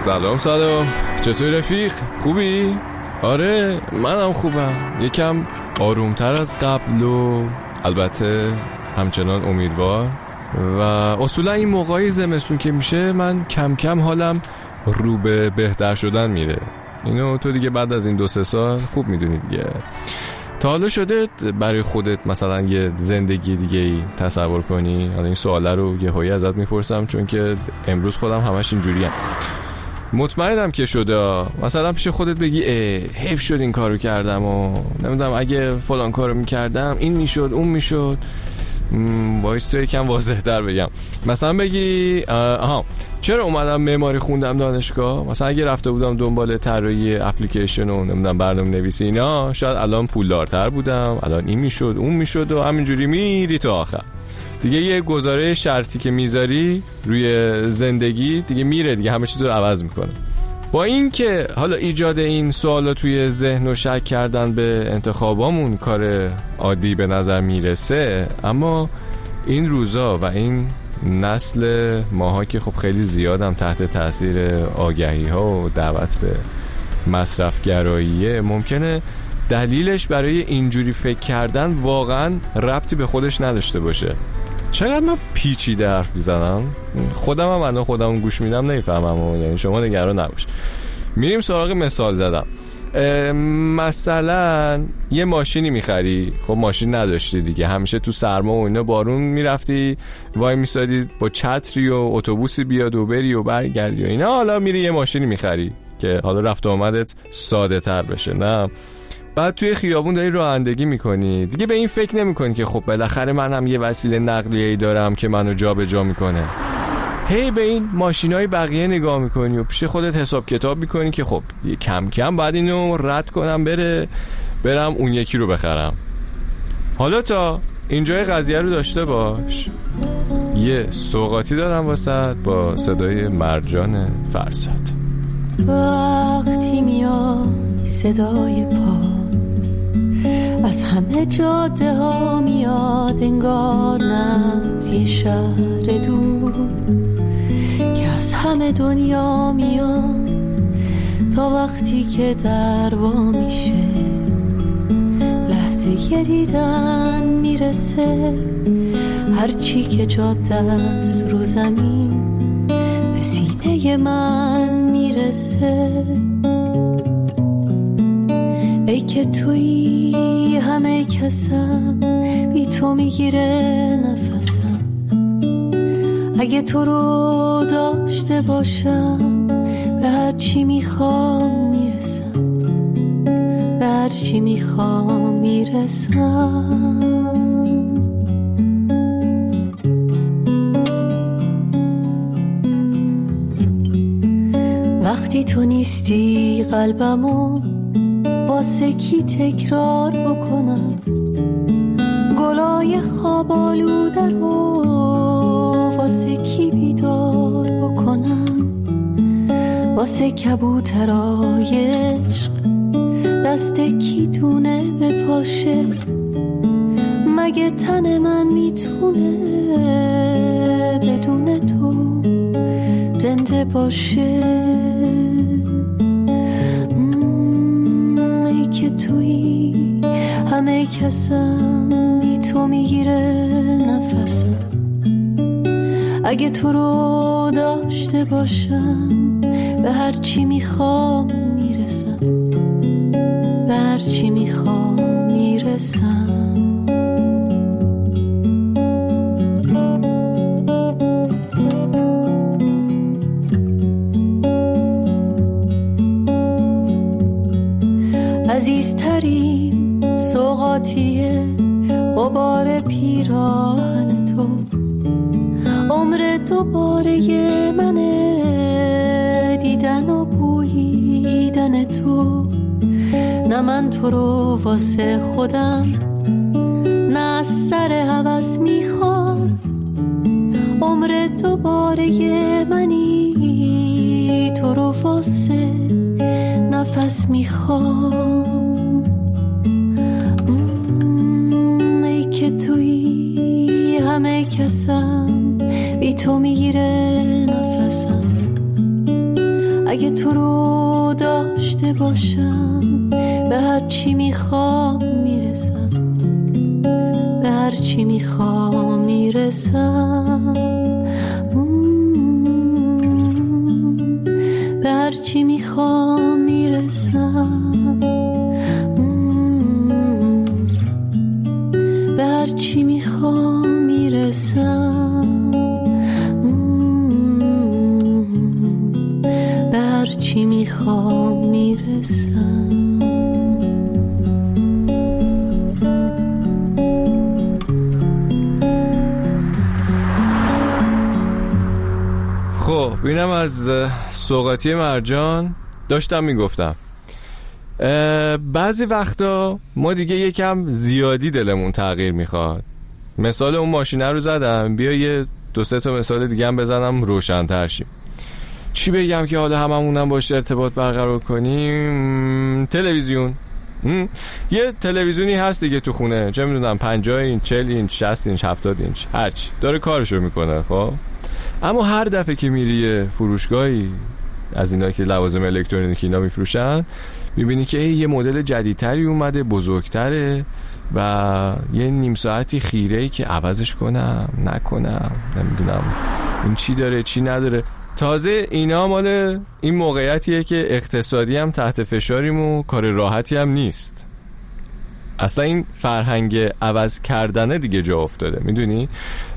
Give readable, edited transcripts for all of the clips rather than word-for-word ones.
سلام چطور رفیق؟ خوبی؟ آره منم خوبم، یکم آرومتر از قبل و البته همچنان امیدوار. و اصولا این موقعی زمستون که میشه من کم کم حالم رو به بهتر شدن میره. اینو تو دیگه بعد از این 2-3 سال خوب میدونی دیگه. تا حالا شده برای خودت مثلا یه زندگی دیگه ای تصور کنی؟ حالا این سواله رو یه هایی ازت میپرسم چون که امروز خودم همش اینجوریم. مطمئنم که شده. مثلا پیش خودت بگی حیف شد این کارو کردم و نمیدونم اگه فلان کارو میکردم این میشد اون میشد. وایس یکم واضح تر بگم. مثلا بگی چرا اومدم معماری خوندم دانشگاه؟ مثلا اگه رفته بودم دنبال طراحی اپلیکیشن و نمیدونم برنامه‌نویسی اینا، شاید الان پولدارتر بودم، الان این میشد اون میشد و همینجوری میری تا آخر. دیگه یه گزاره شرطی که میذاری روی زندگی دیگه میره دیگه، همه چیز رو عوض میکنه. با این که حالا ایجاد این سوالا توی ذهن و شک کردن به انتخابامون کار عادی به نظر میرسه، اما این روزا و این نسل ماها که خب خیلی زیادم تحت تاثیر آگهی ها و دعوت به مصرف گراییه، ممکنه دلیلش برای اینجوری فکر کردن واقعا ربطی به خودش نداشته باشه. چقدر من پیچیده حرف میزنم، خودم هم الان خودم گوش میدم نمیفهمم، یعنی شما نگران نباش. میریم سراغ مثال زدم. مثلا یه ماشینی میخری، خب ماشین نداشتی دیگه، همیشه تو سرما و اینا بارون میرفتی وای میسادی با چتری و اتوبوسی بیاد و بری و برگردی و اینا. حالا میری یه ماشینی میخری که حالا رفت و آمدت ساده تر بشه، نه بعد توی خیابون داری رانندگی میکنی دیگه به این فکر نمیکنی که خب بالاخره من هم یه وسیله نقلیه‌ای دارم که منو جا به جا میکنه. هی به این ماشینای بقیه نگاه میکنی و پیش خودت حساب کتاب میکنی که خب کم کم بعد اینو رد کنم برم اون یکی رو بخرم. حالا تا اینجای قضیه رو داشته باش، یه سوغاتی دارم واسه با صدای مرجان فرزاد. وقتی میاد صدای پا از همه جاده ها میاد، انگار نه از یه شهر دور که از همه دنیا میاد، تا وقتی که در وا میشه لحظه یه دیدن میرسه، هرچی که جاده است رو زمین به سینه من میرسه. ای که توی همه کسم، بی تو میگیره نفسم، اگه تو رو داشته باشم به هر چی میخوام میرسم، به هر چی میخوام میرسم. وقتی تو نیستی قلبمو واسه کی تکرار بکنم، گلای خواب آلوده رو واسه کی بیدار بکنم، واسه کبوترای عشق دست کی دونه بپاشه، مگه تن من میتونه بدون تو زنده باشه؟ که توی همه کسم، بی تو میگیره نفسم، اگه تو رو داشته باشم به هر چی میخوام میرسم، به هر چی میخوام میرسم. عزیزترین سوغاتیه غبار پیراهن تو، عمر دوباره منه دیدن و بوییدن تو، نه من تو رو واسه خودم نه از سر هوس میخوام، عمر دوباره منی تو رو واسه نفس میخوام. ای که توی همه کسم، بی تو میگیره نفسم، اگه تو رو داشته باشم به هر چی میخوام میرسم، به هر چی میخوام میرسم، به هر چی میخوام میرسم، به هر چی میخوام میرسم، به هر چی میخوام میرسم. خب اینم از سوغاتی مرجان. داشتم میگفتم بعضی وقتا ما دیگه یکم زیادی دلمون تغییر میخواد. مثال اون ماشینه رو زدم، بیا یه 2-3 تا مثال دیگه هم بزنم روشن‌تر شیم. چی بگم که حالا هممونم باش ارتباط برقرار کنیم؟ تلویزیون. یه تلویزیونی هست دیگه تو خونه، چه میدونم 50 اینچ، 40 اینچ، 60 اینچ، 70 اینچ، هرچی داره کارشو میکنه. خب اما هر دفعه که میری یه فروشگاهی از اینا که لوازم الکترونیکی اینا میفروشن، میبینی که یه مدل جدیدتری اومده، بزرگتره و یه نیم ساعتی خیره‌ای که عوضش کنم نکنم، نمیدونم این چی داره چی نداره. تازه اینا مال این موقعیتیه که اقتصادی هم تحت فشاریم و کار راحتی هم نیست. اصلا این فرهنگ عوض کردنه دیگه جا افتاده. میدونی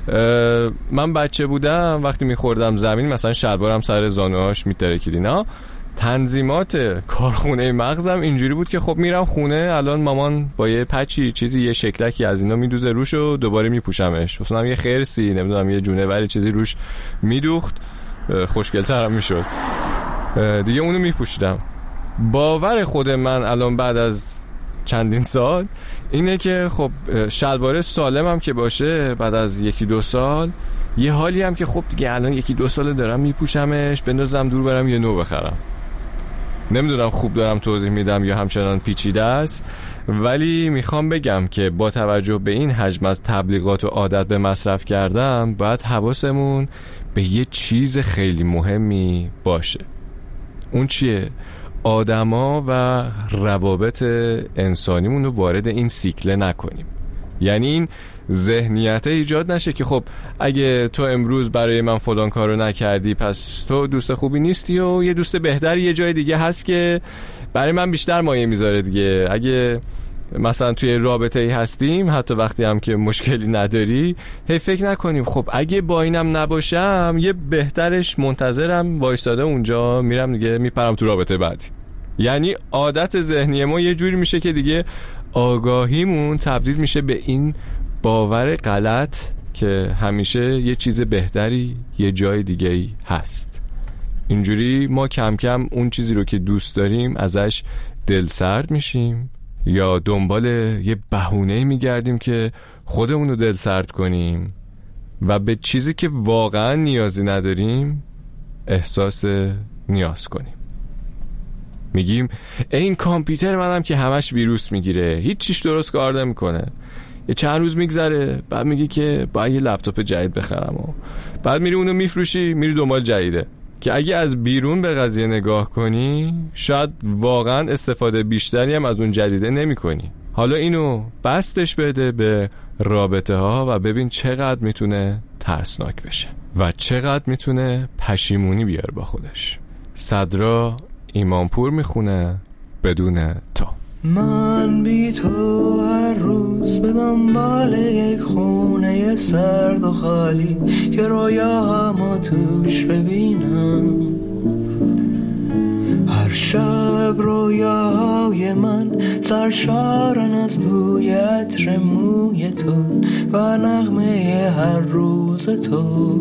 من بچه بودم وقتی میخوردم زمین مثلا شلوارم سر زانوهاش میترکید اینا، تنظیمات کارخونه مغزم اینجوری بود که خب میرم خونه، الان مامان با یه پچی چیزی یه شکلکی از اینا میدوزه روش و دوباره میپوشمش، مثلا یه خرسی نمیدونم یه جونوری چیزی روش میدوخت، خوشگل‌ترم میشد دیگه، اونو میپوشیدم. باور خود من الان بعد از چندین سال اینه که خب شلوار سالمم که باشه بعد از 1-2 سال یه حالی هم که خب دیگه الان 1-2 سال دارم میپوشمش، بندازم دور برم یه نو بخرم. نمیدونم خوب دارم توضیح میدم یا همچنان پیچیده است، ولی میخوام بگم که با توجه به این حجم از تبلیغات و عادت به مصرف کردن باید حواسمون به یه چیز خیلی مهمی باشه. اون چیه؟ آدما و روابط انسانیمون رو وارد این سیکله نکنیم. یعنی این ذهنیت ایجاد نشه که خب اگه تو امروز برای من فلان کارو نکردی پس تو دوست خوبی نیستی و یه دوست بهتر یه جای دیگه هست که برای من بیشتر مایه میذاره دیگه. اگه مثلا توی رابطه ای هستیم حتی وقتی هم که مشکلی نداری، هی فکر نکنیم خب اگه با اینم نباشم یه بهترش منتظرم وایستاده اونجا، میرم دیگه میپرم تو رابطه بعدی. یعنی عادت ذهنی ما یه جوری میشه که دیگه آگاهیمون تبدیل میشه به این باور غلط که همیشه یه چیز بهتری یه جای دیگه‌ای هست. اینجوری ما کم کم اون چیزی رو که دوست داریم ازش دلسرد میشیم یا دنبال یه بهونه‌ای میگردیم که خودمون رو دلسرد کنیم و به چیزی که واقعا نیازی نداریم احساس نیاز کنیم. میگیم این کامپیوتر منم که همش ویروس میگیره، هیچ چیش درست کار نمیکنه. یه چند روز میگذره بعد میگی که باید یه لپتاپ جدید بخرم و بعد میری اونو میفروشی، میری دنبال جدیده که اگه از بیرون به قضیه نگاه کنی شاید واقعا استفاده بیشتری هم از اون جدیده نمی کنی. حالا اینو بستش بده به رابطه ها و ببین چقدر میتونه ترسناک بشه و چقدر میتونه پشیمونی بیاره با خودش. صدرا ایمانپور میخونه بدون تو. من بی تو هر روز به دنبال یک خونه سرد و خالی که رویاهامو توش ببینم. هر شب رویاهای من سرشارن از بوی عطر موی تو و نغمه هر روز تو.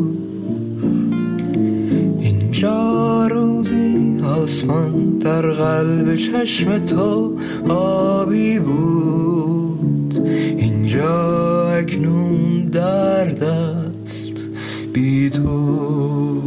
اینجا روزی آسمان در قلب چشم تو آبی بود، اینجا اکنون درد است بی تو.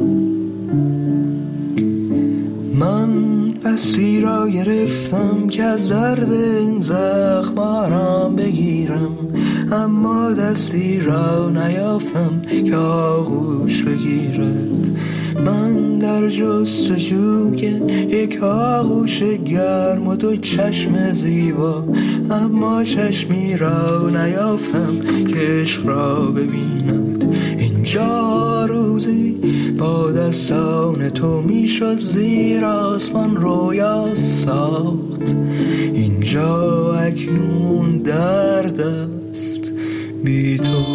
من دستی را گرفتم که از درد این زخم آرام بگیرم، اما دستی را نیافتم که آغوش بگیرد. من در در جستجوی یک آغوش گرم و دو چشم زیبا، اما چشمی را نیافتم که عشق را ببیند. اینجا روزی با دستان تو میشد زیر آسمان رویا ساخت، اینجا اکنون درد است بی تو.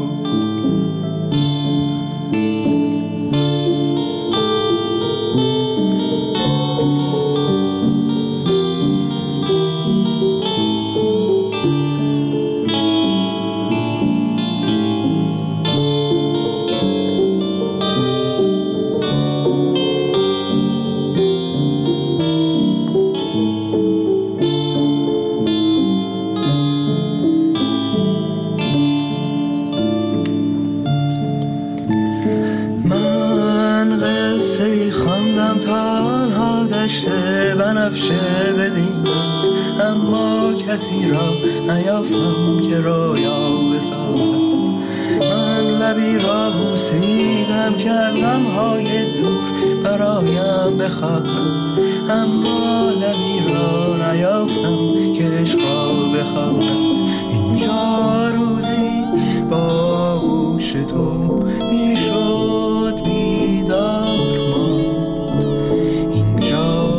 بنفشه ببیند، اما کسی را نیافتم که رویا بسازد. من لبی را بوسیدم که از غمهای دور برایم بخواند، اما لبی را نیافتم که عشق را بخواند. اینجا روزی با آغوش تو میشد بیدار ماند، اینجا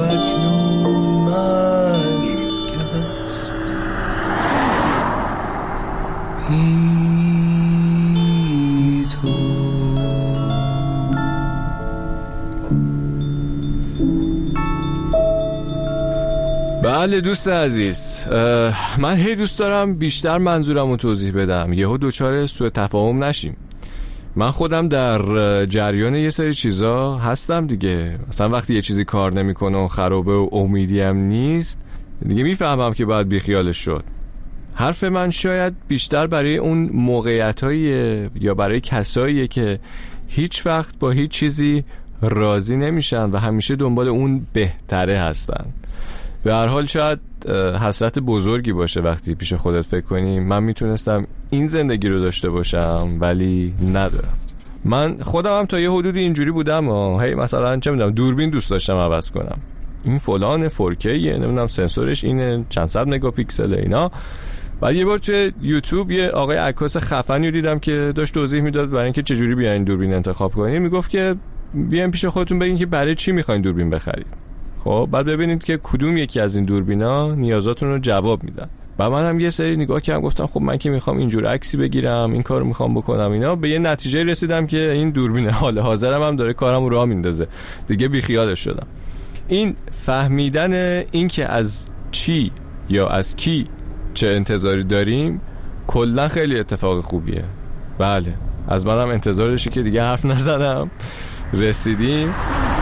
بله دوست عزیز، من هی دوست دارم بیشتر منظورم رو توضیح بدم، یهو دوچار سوء تفاهم نشیم. من خودم در جریان یه سری چیزا هستم دیگه. مثلا وقتی یه چیزی کار نمیکنه و خرابه و امیدیم نیست دیگه، میفهمم که باید بیخیالش شد. حرف من شاید بیشتر برای اون موقعیتاییه یا برای کساییه که هیچ وقت با هیچ چیزی راضی نمیشن و همیشه دنبال اون بهتره هستن. به هر حال شاید حسرت بزرگی باشه وقتی پیش خودت فکر کنی من میتونستم این زندگی رو داشته باشم ولی ندارم. من خودم هم تا یه حدودی اینجوری بودم و هی مثلا چه میدونم دوربین دوست داشتم عوض کنم، این فلان 4K نمیدونم سنسورش اینه چند صد مگاپیکسل اینا. بعد یه بار توی یوتیوب یه آقای عکاس خفنی رو دیدم که داشت توضیح میداد برای اینکه چجوری بیاین دوربین انتخاب کنید. میگفت که بیاین پیش خودتون بگین که برای چی میخواین دوربین بخرید، خب بعد ببینید که کدوم یکی از این دوربینا نیازاتون رو جواب میدن. و من هم یه سری نگاه کردم گفتم خب من که میخوام اینجور عکسی بگیرم، این کارو میخوام بکنم اینا، به یه نتیجه رسیدم که این دوربین حال حاضرم هم داره کارمو راه میندازه دیگه، بیخیالش شدم. این فهمیدن این که از چی یا از کی چه انتظاری داریم کلا خیلی اتفاق خوبیه. بله از منم انتظار داشتی که دیگه حرف نزدم، رسیدیم.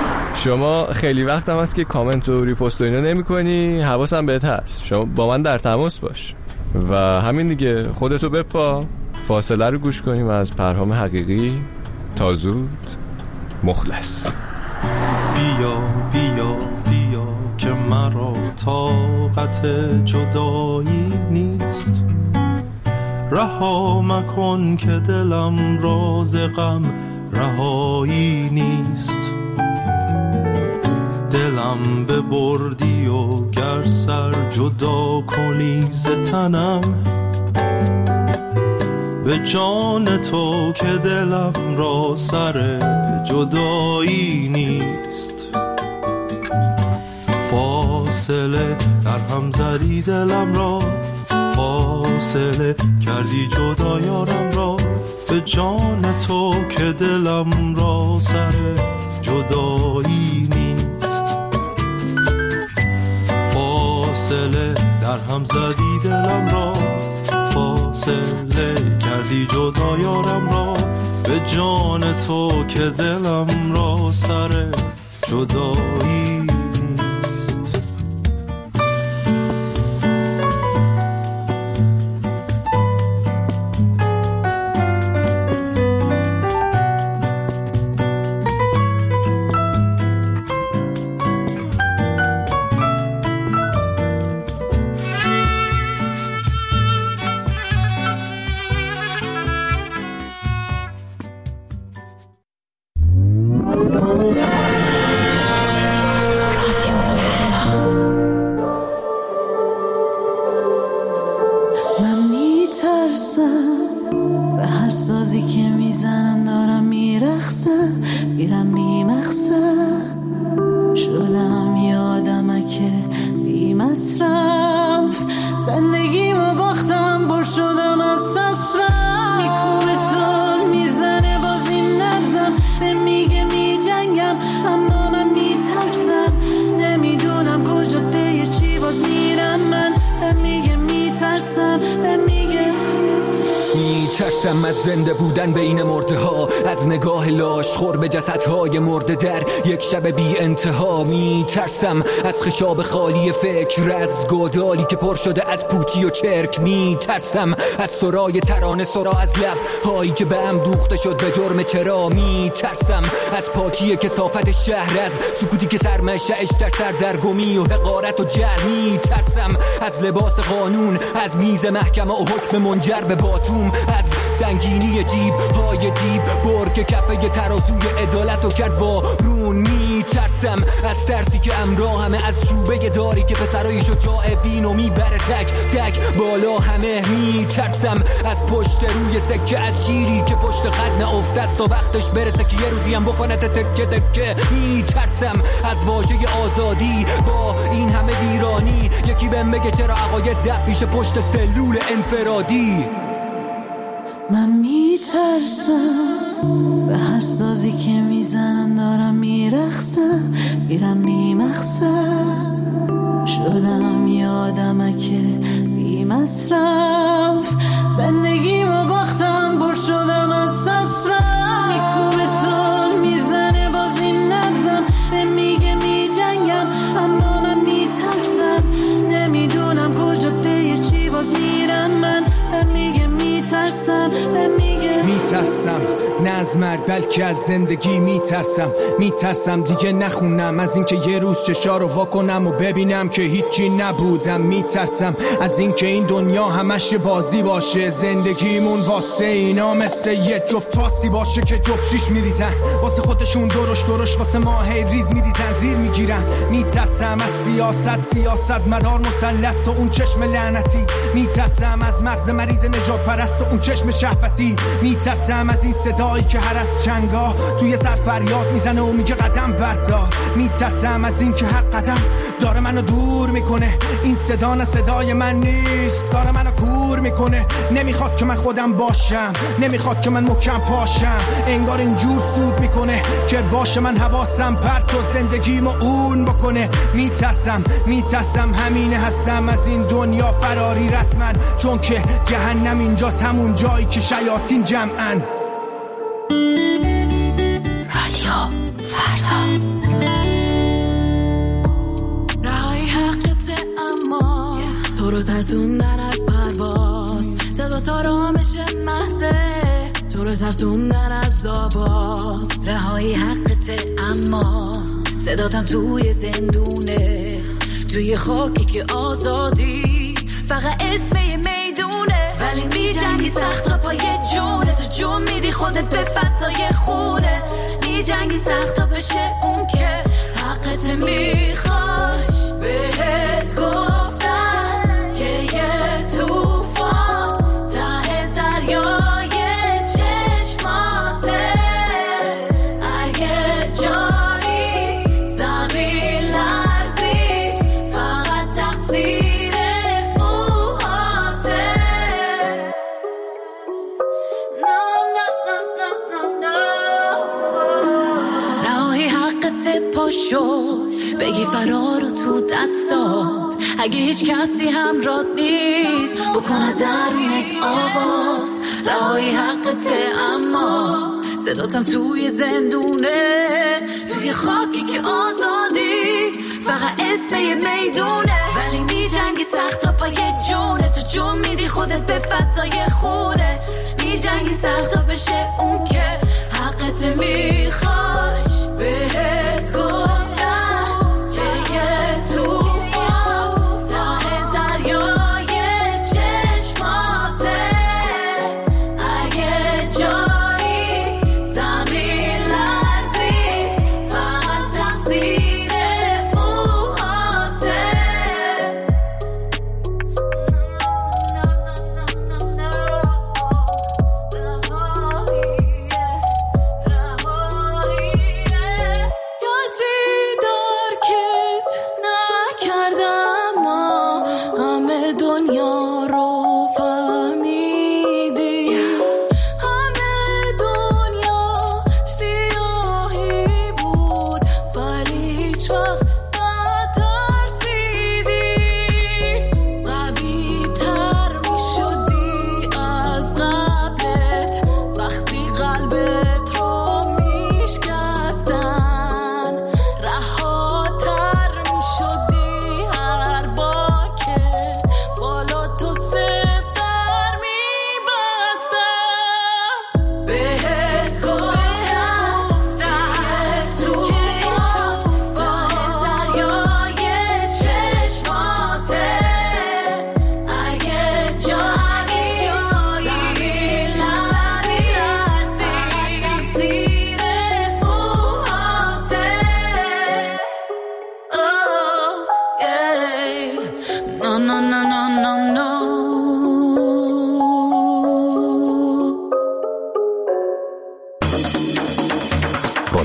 شما خیلی وقت هم هست که کامنت و ریپوست و اینا نمی کنی، حواسم بهت هست، شما با من در تماس باش و همین دیگه، خودتو بپا. فاصله رو گوش کنیم از پرهام حقیقی. تا زود، مخلص. بیا بیا بیا که مرا طاقت جدایی نیست، رها مکن که دلم راز غم رهایی نیست. دلم ببردی و گر سر جدا کنی ز تنم، به جان تو که دلم را سر جدایی نیست. فاصله در هم زدی دلم را، فاصله کردی جدا یارم را، به جان تو که دلم را سر جدایی نیست. فاصله در هم زدی دلم را، فاصله کردی جدا یارم را، به جان تو که دلم را سر جدایی نیست. میرخصم میرم بیمقصد شدم یادمکه بی مصرف زندگیمو باختم بر شدم از سسرم میکوبه تون میزنه باز این نبزم به میگه میجنگم اما من میترسم نمیدونم کجا به چی باز میرم من به میگه میترسم به میگه میترسم از زنده بودن بین مرده ها از نگاه لاش خور به جسدهای مرده در یک شب بی انتها میترسم از خشاب خالی فکر از گودالی که پر شده از پوچی و چرک میترسم از سرای ترانه سرا از لب هایی که به هم دوخته شد به جرم چرا میترسم از پاکی کثافت شهر از سکوتی که سرمشه‌اش در سردرگمی و حقارت و جهل میترسم از لباس قانون از میز محکمه و حکم منجر به باتوم از سنگینی جیب های دیب برگ کفه ترازوی عدالت و کرد وارون میترسم از ترسی که امراه همه از شوبه داری که پسرای شجاع بینو میبره تک تک بالا همه میترسم از پشت روی سکه از شیری که پشت خط نافته است تا وقتش برسه که یه روزی هم بکنه تکه تکه میترسم از واژه آزادی با این همه ویرانی یکی بهم بگه چرا عقاید دب پیش پشت سلول انفرادی من میترسم به هر سازی که میزنن دارم میرخصم میرم بیمقصد شدم یادمکه بی مصرف زندگیمو باختم بر شدم از سسرم میکوبه تون میزنه باز این نبزم به میگه میجنگم اما من میترسم نمیدونم کجا به چی باز میرم من به میگه میترسم به میگه میترسم نه از مرگ بلکه از زندگی میترسم دیگه نخونم از اینکه یه روز چشا رو واکنم و ببینم که هیچی نبودم میترسم از اینکه این دنیا همش بازی باشه زندگیمون واسه اینا مثل یه جفت تاسی باشه که جفت شیش میریزن واسه خودشون درش واسه ما هی ریز میریزن زیر میگیرن میترسم از سیاست مدار مثلث و اون چشم لعنتی میترسم از مغز مریض نجات پرست و اون چشم شهوتی میترسم از این صدایی که هر از چنگاه توی سر فریاد میزنه و میگه قدم بردار میترسم از این که هر قدم داره منو دور میکنه این صدا نه صدای من نیست داره منو کور میکنه نمیخواد که من خودم باشم نمیخواد که من محکم پاشم انگار اینجور سود میکنه که باشه من حواسم پرت و زندگیمو اون بکنه میترسم همینه هستم از این دنیا فراری رسما چون که جهنم اینجاست همون جایی که شیاطین جمعن رادیو فردا رای حقته اما تو رو ترسوندن از پرواز صدا تا رامش محضه تو رو ترسوندن از آواز رهای حقته اما صداتم توی زندونه توی خاکی که آزادی فقط اسم یه میدونه ولی میجنگی سخت تا پای جونه تو جون میدی خودت به فضای خونه میجنگی سخت تا بشه اون که حقت میخواش بهت گفتن که یه توفان ته دریای چشماته اگه جایی زمین لرزی فقط تقصیر موهاته راهی حقت پاشو بگی فرار رو تو دستات اگه هیچ کسی همراه نیست بکنه درونت آواز راهی حقته اما صداتم توی زندونه توی خاکی که آزادی فقط اسم یه میدونه ولی میجنگی سخت تا پای جونه تو جون میدی خودت به فضای خونه میجنگی سخت تا بشه اون که حقت میخواش بهت گفتن که یه توفان ته دریای چشماته اگه جایی زمین لرزی فقط تقصیر موهاته رهایی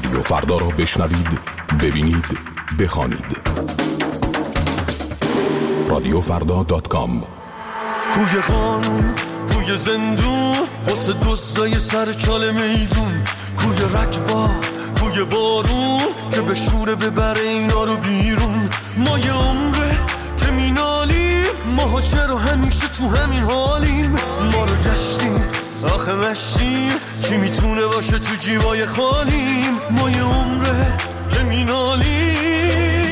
رادیو فردا را بشنوید، ببینید، بخوانید. رادیوفردا.com. کوی قانون، کوی زندون، واسه دزدای سر چال میدون، کوی رکبا، کوی بارون که به شوره ببره اینا رو بیرون. ما یه عمره که مینالیم، ماها چرا همیشه تو همین حالیم؟ ما رو گشتیم آخه مشتیم، کی میتونه باشه تو جیبای خالیم؟ ما یه عمره که مینالیم،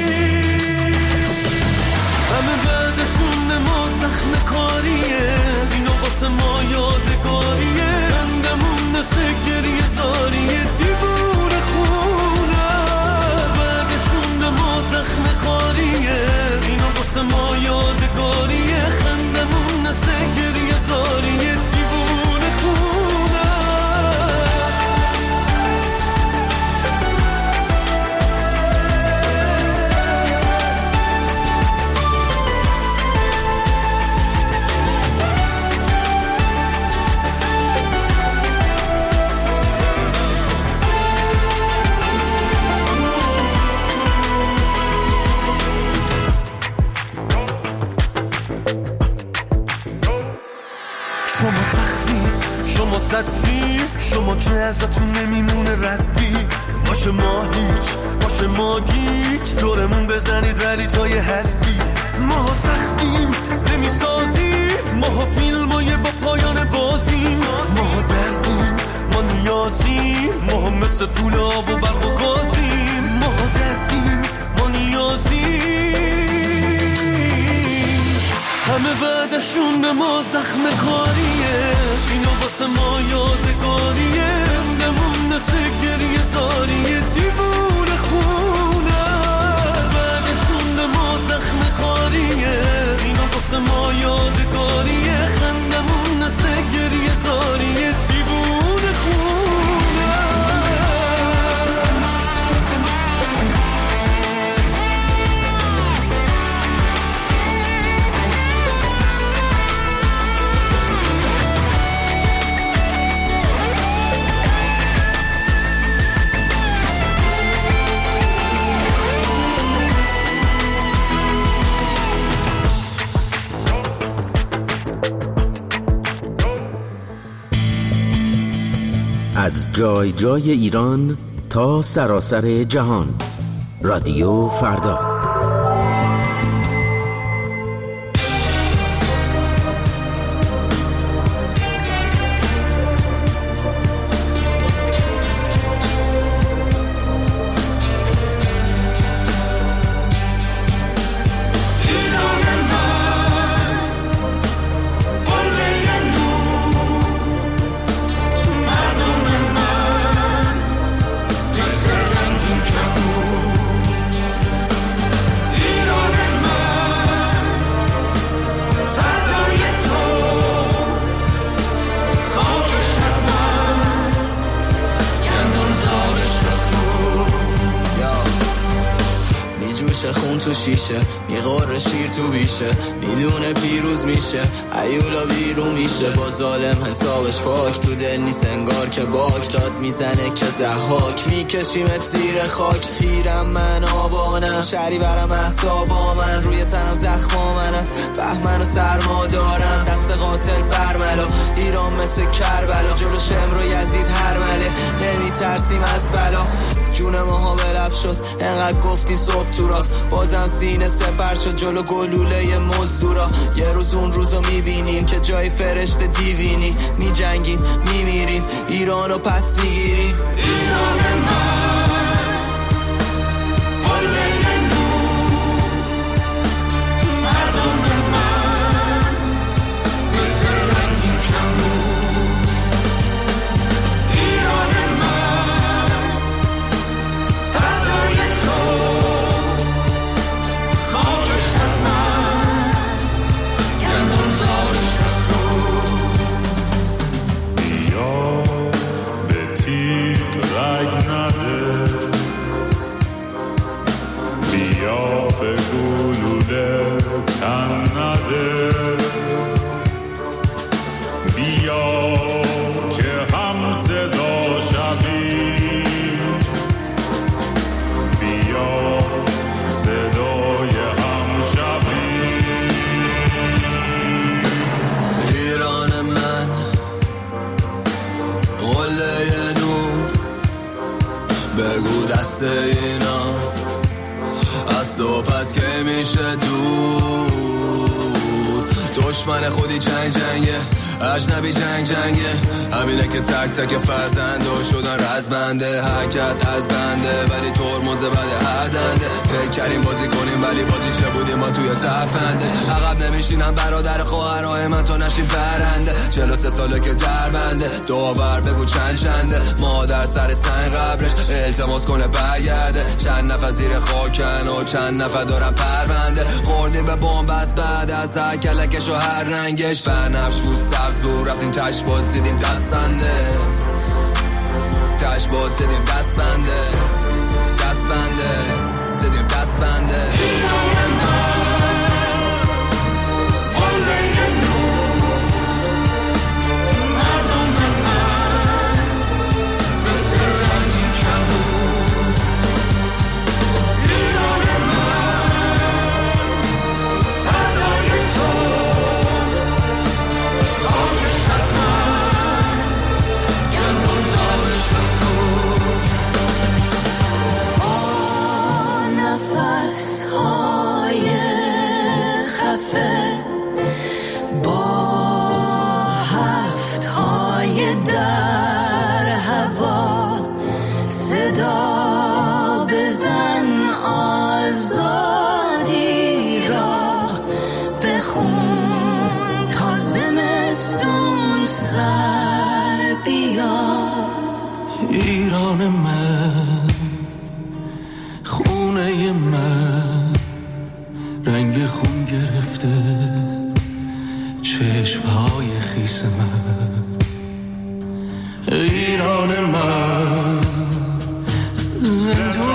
همه بعدشون ما زخم کاریه، اینا واسه ما یادگاریه، خندمون مثل گریه زاریه، دیوونه خونه. بعدشون ما زخم کاریه، اینا واسه ما یادگاریه، خندمون مثل گریه زاریه، دیوونه خونه. شما سختی، شما صدی، شما که ازتون نمیمونه ردی، باشه ما هیچ، باشه ما گیج، دورمون بزنید ولی تا یه حدی. ما سختیم نمیسازیم، ما فیلمای با پایان بازیم، ما دردیم، ما نیازیم، ما مثل پول آب و برق و گازیم، ما دردیم، ما نیازیم، همه بعدشون به ما زخم کاریه، اینا واسه ما یادگاریه، بندمون مثل گریه زاریه، دیوونه خونه. بعدشون به ما زخم کاریه، اینا واسه ما یادگاریه، خندمون مثل گریه زاریه، دیوونه خونه. از جای جای ایران تا سراسر جهان، رادیو فردا. خون تو شیشه، میغور شیر تو بیشه، میدونه پیروز میشه، ایولا بیرون میشه، با ظالم حسابش پاک، تو دل نیست انگار که باک داد میزنه که زحاک، میکشیمت زیر خاک، تیرم من آبانم، شری برم احسابا من، روی تنم زخما من است، بهمن و سرما دارم، دست قاتل برملا، ایران مثل کربلا، جلو شمر و یزید هرمله، نمیترسیم از بلا، جون ماها بلب شد، انقدر گفتی صبح تو راست، بازم سینه سپر شد جلو گلوله مزدورا، یه روز اون روزو میبینیم که جای فرشته دیوینی، میجنگیم میمیریم، ایرانو پس میگیریم، ایران من قله نور، مردم من مثل رنگین کمون، ایران من فردای تو، خاکش از من، گندم زارش از تو، بیا به تیغ رگ نده، بیا به گلوله تن نده، بیا که هم صدا شویم، بگو دست اینا از تو پس که میشه دور. دشمن خودی جنگه، اجنبی جنگه، همینه که تک تک فرزنده شدن رزمنده، حرکت از بنده ولی ترمز بده هدنده. فکر کردیم بازی کنیم ولی بازی چه بودیم ما توی ترفنده. عقب نمیشینم برادر خواهرای من تو نشین برنده. 43 ساله که دربنده، داور بگو چنده. مادر سر سنگ قبرش التماس کنه برگرده. چند نفر زیر خاکن و چند نفر دارن پرونده. خوردیم به بمب از بعد از هر کلکش و هر رنگش. بنفش بود سبز بود رفتیم تش باز دیدیم دست بنده. تش باز دیدیم دست بنده. دست بنده دیدیم دست بنده. ایران من، خونه من، رنگ خون گرفته چشمهای خیس من. ایران من، زندون